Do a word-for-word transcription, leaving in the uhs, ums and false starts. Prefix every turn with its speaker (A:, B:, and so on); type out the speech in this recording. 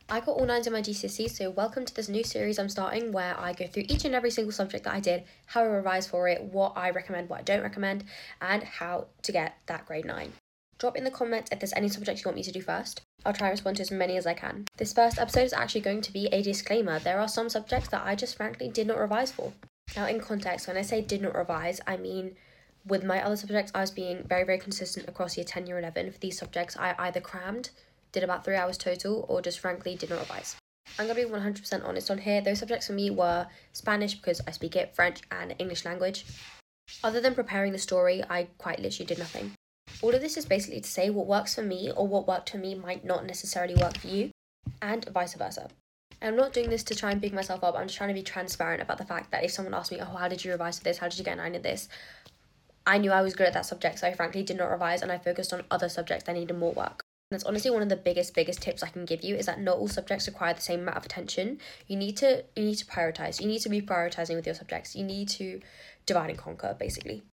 A: I got all nines in my G C S E, so welcome to this new series I'm starting where I go through each and every single subject that I did, how I revised for it, what I recommend, what I don't recommend, and how to get that grade nine. Drop in the comments if there's any subjects you want me to do first. I'll try and respond to as many as I can. This first episode is actually going to be a disclaimer. There are some subjects that I just frankly did not revise for. Now, in context, when I say did not revise, I mean with my other subjects, I was being very, very consistent across year ten, year eleven. For these subjects, I either crammed, did about three hours total, or just frankly did not revise. I'm going to be one hundred percent honest on here. Those subjects for me were Spanish because I speak it, French, and English language. Other than preparing the story, I quite literally did nothing. All of this is basically to say what works for me or what worked for me might not necessarily work for you, and vice versa. I'm not doing this to try and big myself up. I'm just trying to be transparent about the fact that if someone asked me, oh, how did you revise for this? How did you get a nine in this? I knew I was good at that subject, so I frankly did not revise, and I focused on other subjects that needed more work. That's honestly one of the biggest, biggest tips I can give you, is that not all subjects require the same amount of attention. You need to you need to prioritize. You need to be prioritizing with your subjects. You need to divide and conquer, basically.